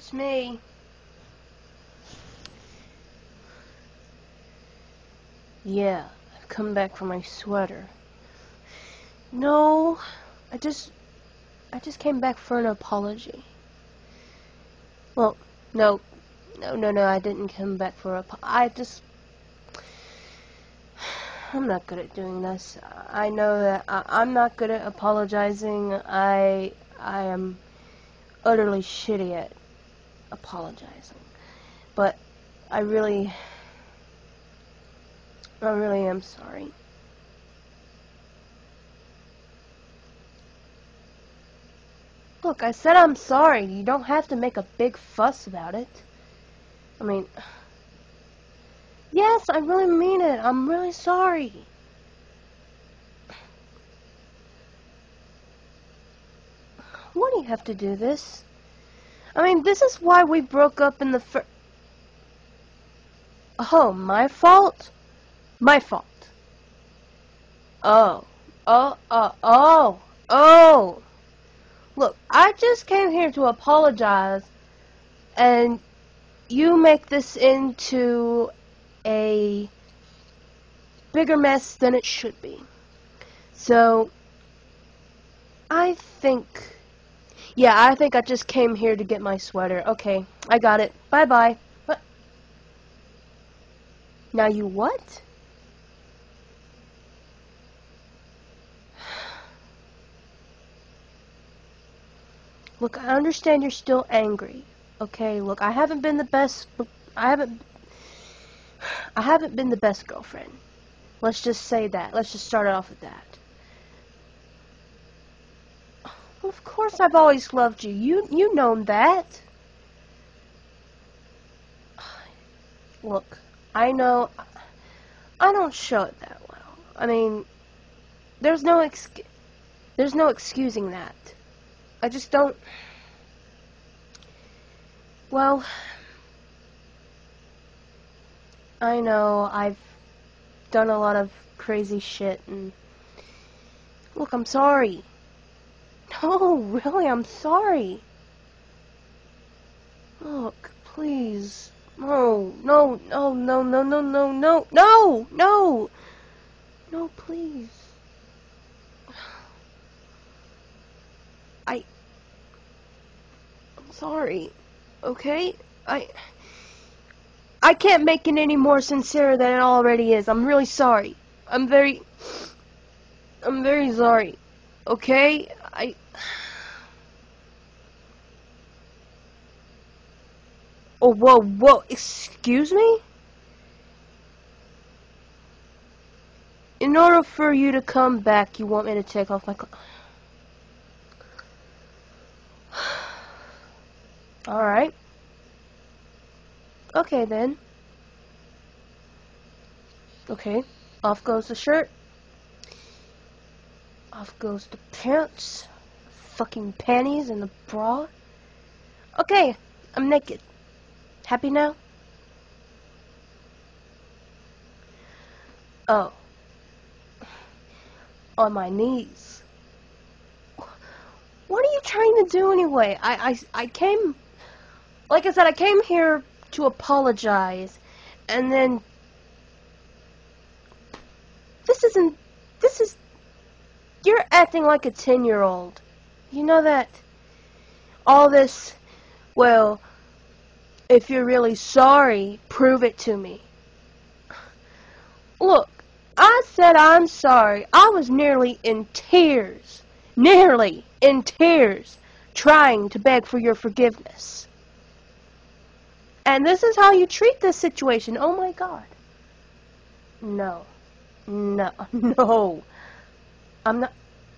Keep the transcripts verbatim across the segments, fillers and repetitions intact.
It's me. Yeah, I've come back for my sweater. No, I just... I just came back for an apology. Well, no. No, no, no, I didn't come back for a... I just... I'm not good at doing this. I know that I, I'm not good at apologizing. I... I am utterly shitty at apologizing. But I really... I really am sorry. Look, I said I'm sorry. You don't have to make a big fuss about it. I mean... Yes, I really mean it. I'm really sorry. Why do you have to do this? I mean, this is why we broke up in the fir- Oh, my fault? My fault. Oh. Oh, oh, oh, oh. Look, I just came here to apologize, and you make this into a bigger mess than it should be. So, I think... Yeah, I think I just came here to get my sweater. Okay, I got it. Bye-bye. What? Now you what? Look, I understand you're still angry. Okay, look, I haven't been the best... I haven't... I haven't been the best girlfriend. Let's just say that. Let's just start off with that. Well, of course I've always loved you. You, you known that. Look, I know... I don't show it that well. I mean, there's no ex... There's no excusing that. I just don't... Well... I know, I've done a lot of crazy shit, and... Look, I'm sorry. No, really, I'm sorry. Look, please. No, no, no, no, no, no, no, no, no, no! No, please. I... I'm sorry. Okay? I... I can't make it any more sincere than it already is. I'm really sorry. I'm very... I'm very sorry. Okay? I... Oh, whoa, whoa, excuse me? In order for you to come back, you want me to take off my clothes. Alright. Okay, then. Okay. Off goes the shirt. Off goes the pants. Fucking panties and the bra. Okay, I'm naked. Happy now? Oh. On my knees. What are you trying to do anyway? I, I, I came... Like I said, I came here to apologize. And then... This isn't... This is... You're acting like a ten-year-old. You know that... All this... Well... If you're really sorry, prove it to me. Look, I said I'm sorry. I was nearly in tears. Nearly in tears. Trying to beg for your forgiveness. And this is how you treat this situation. Oh my god. No. No. No. I'm not...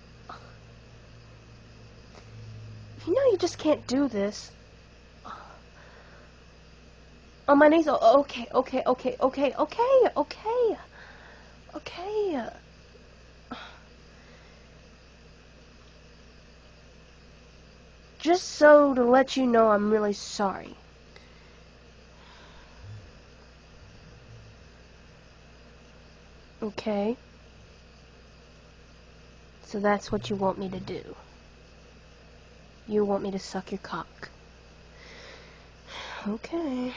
You know you just can't do this. On my knees. Oh, okay, okay, okay, okay, okay, okay. Okay. Just so to let you know I'm really sorry. Okay. So that's what you want me to do. You want me to suck your cock. Okay.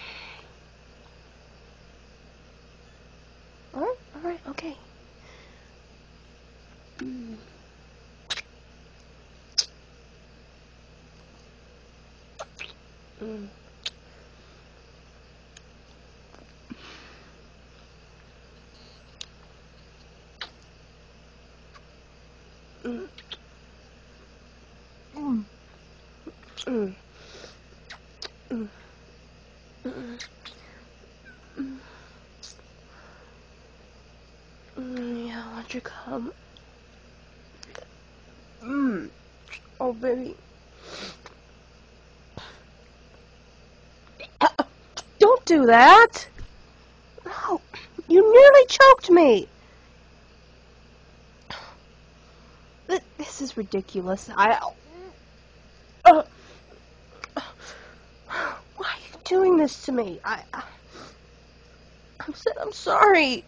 Alright, alright, okay. Mm. Mm. Mm. Mm. Mm. Mm. Mm. Mm. Mm. Yeah, why don't you come? Mm. Oh, baby. Don't do that! No! You nearly choked me! Th- This is ridiculous. I... Uh, why are you doing this to me? I... I I'm, so- I'm sorry.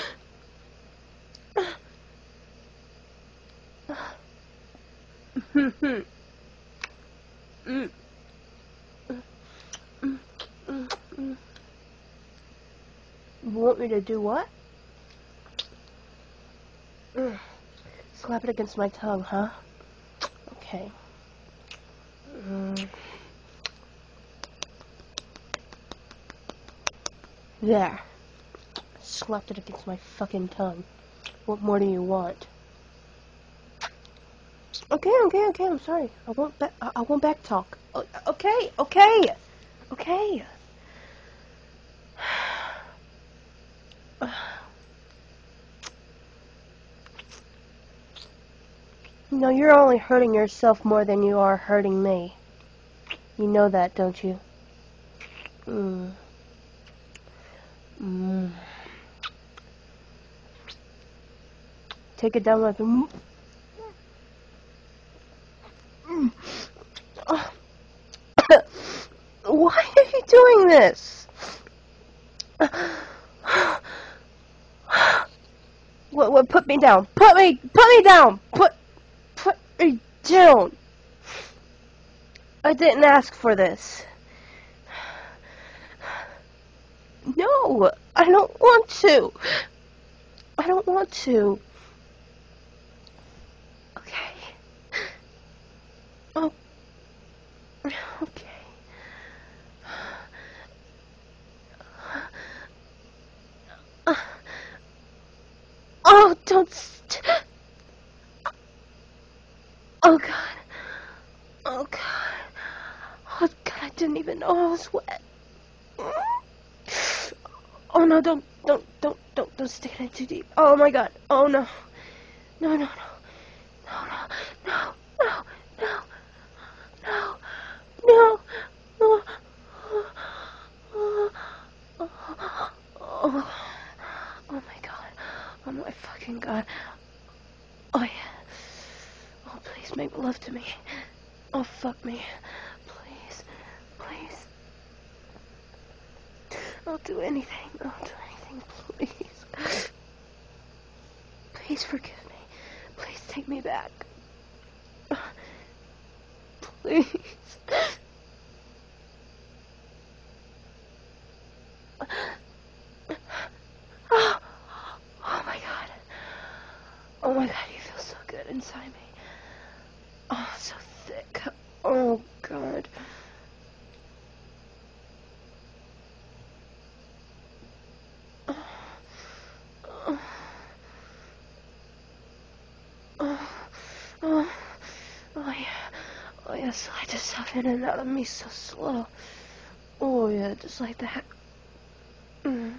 Mm. Mm. Mm. Mm. Mm. You want me to do what? Mm. Slap it against my tongue, huh? Okay. Mm. There. Slapped it against my fucking tongue. What more do you want? Okay, okay, okay, I'm sorry. I won't back, I, I won't back talk. O- Okay, okay, okay. No, you're only hurting yourself more than you are hurting me. You know that, don't you? Mm. Mm. Take it down with mm. Mm. Why are you doing this? What? What? Put me down. Put me. Put me down. Put. Put me down. I didn't ask for this. No, I don't want to. I don't want to. Okay. Oh. Okay. Uh, oh, don't. St- oh God. Oh God. Oh God. I didn't even know I was wet. Oh no! Don't, don't, don't, don't, don't stick it in too deep. Oh my God. Oh no. No, no, no. No, no, no, no, no, no, no. Oh, oh, oh, oh, oh my God. Oh my fucking God. Oh yeah. Oh, please make love to me. Oh, fuck me. Please. Please. I'll do anything. I'll do anything. Please. Please forgive me. Please take me back. Please. Oh, oh my God. Oh my God, you feel so good inside me. Oh, so thick. Oh God. Oh, oh, oh, oh, oh yeah. Oh yeah, slide this stuff in and out of me so slow. Oh yeah, just like that. Mm.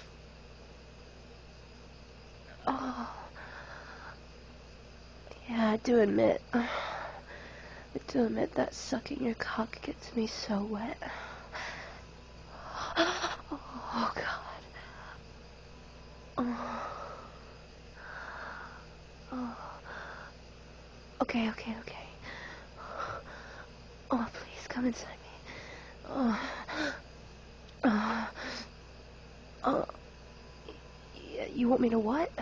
Oh. Yeah, I do admit. I do admit that sucking your cock gets me so wet. Oh God. Oh. Oh. Okay, okay, okay. Oh, please come inside me. Oh. Oh. Oh. Y- You want me to what?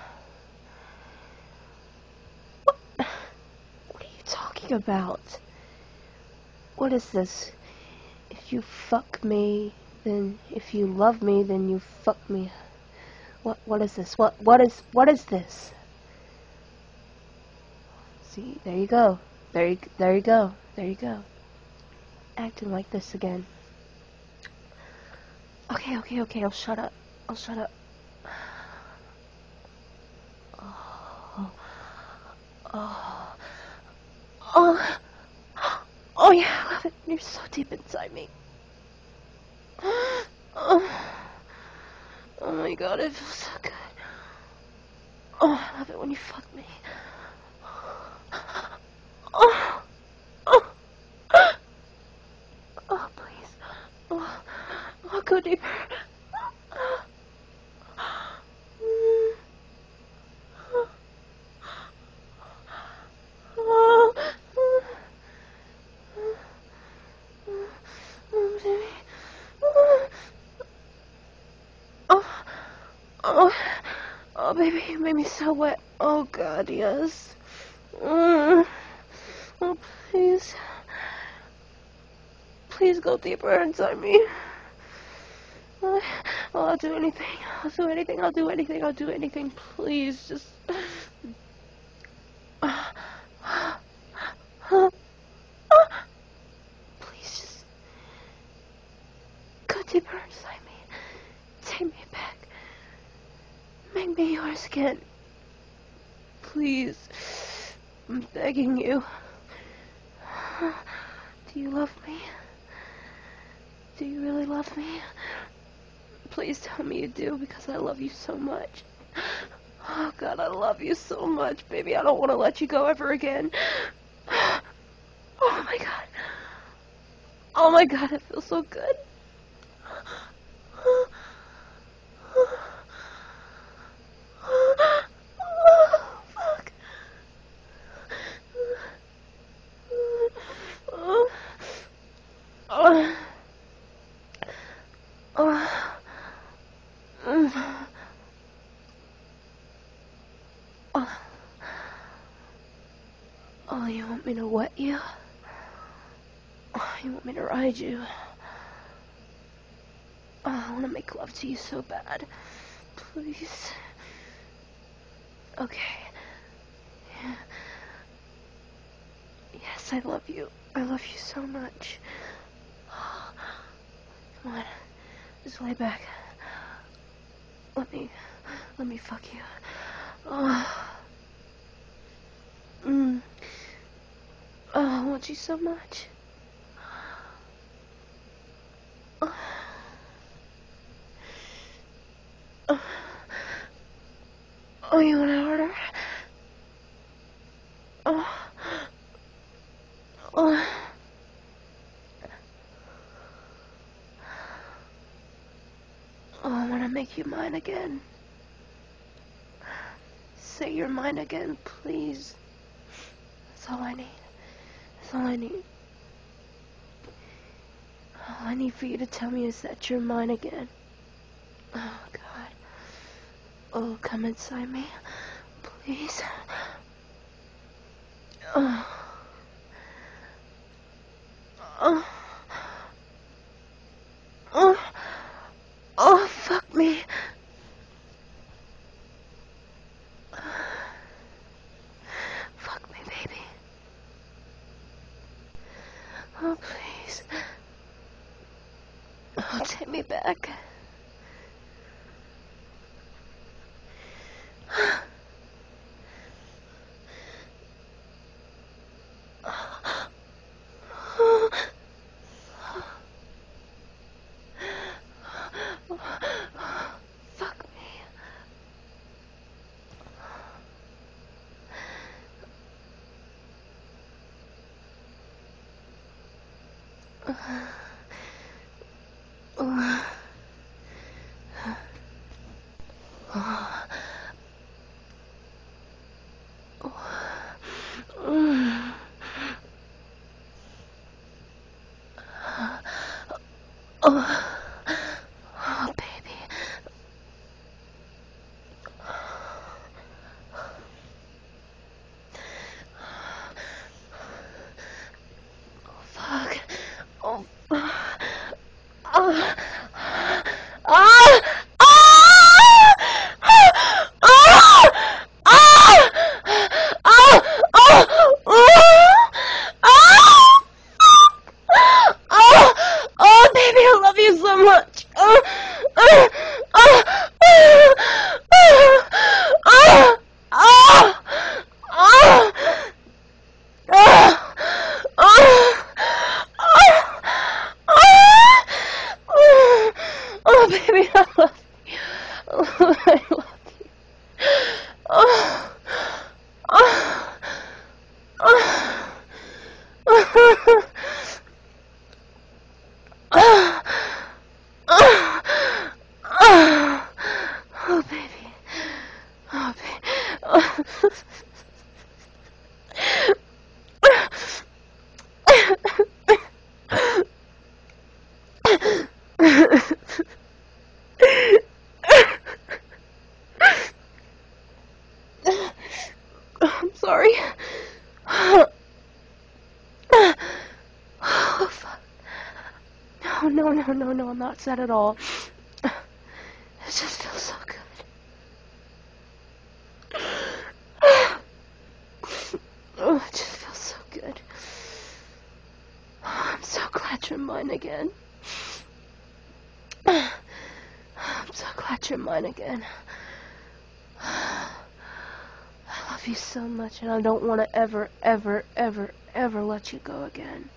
What? What are you talking about? What is this? If you fuck me, then if you love me, then you fuck me. What what is this? What what is what is this? See, there you go. There you there you go. There you go. Acting like this again. Okay, okay, okay. I'll shut up. I'll shut up. Oh, oh, oh, oh yeah, I love it. You're so deep inside me. Oh, oh my god, it feels so good. Oh, I love it when you fuck me. Oh, oh, oh, please. Oh, oh, go deeper. Oh, oh, baby. Oh, oh, oh, baby, you made me so wet. Oh, God, yes. Mm. Oh, please. Please go deeper inside me. Oh, I'll do anything. I'll do anything. I'll do anything. I'll do anything. Please, just... Please, just... Go deeper inside me. Take me back. Make me yours again. Please. I'm begging you. Do you love me? Do you really love me? Please tell me you do, because I love you so much. Oh God, I love you so much, baby. I don't want to let you go ever again. Oh my God. Oh my God, it feels so good. Oh, fuck. Oh. Oh. Oh. Mm. Oh. Oh, you want me to wet you? Oh, you want me to ride you? Oh, I want to make love to you so bad. Please. Okay. Yeah. Yes, I love you. I love you so much. Come on. Just lay back. Let me, let me fuck you. Oh. Mm. Oh, I want you so much. Oh. Oh, oh, you want it harder? Oh. Oh. Oh, I want to make you mine again. Say you're mine again, please. That's all I need. That's all I need. All I need for you to tell me is that you're mine again. Oh, God. Oh, come inside me. Please. Oh. Oh. Oh. Oh, fuck me. Fuck me, baby. Oh, please. Oh, take me back. Fuck me. Oh. Oh. Mm. Oh. Oh, baby. Oh, fuck. Oh. I love you. Oh. Oh. Oh. Oh. Oh. Oh. Oh, baby. Oh, baby. Oh. I'm sorry. Oh, fuck. No, no, no, no, no, I'm not sad at all. It just feels so good. Oh, it just feels so good. Oh, I'm so glad you're mine again. I'm so glad you're mine again. I love you so much, and I don't want to ever, ever, ever, ever let you go again.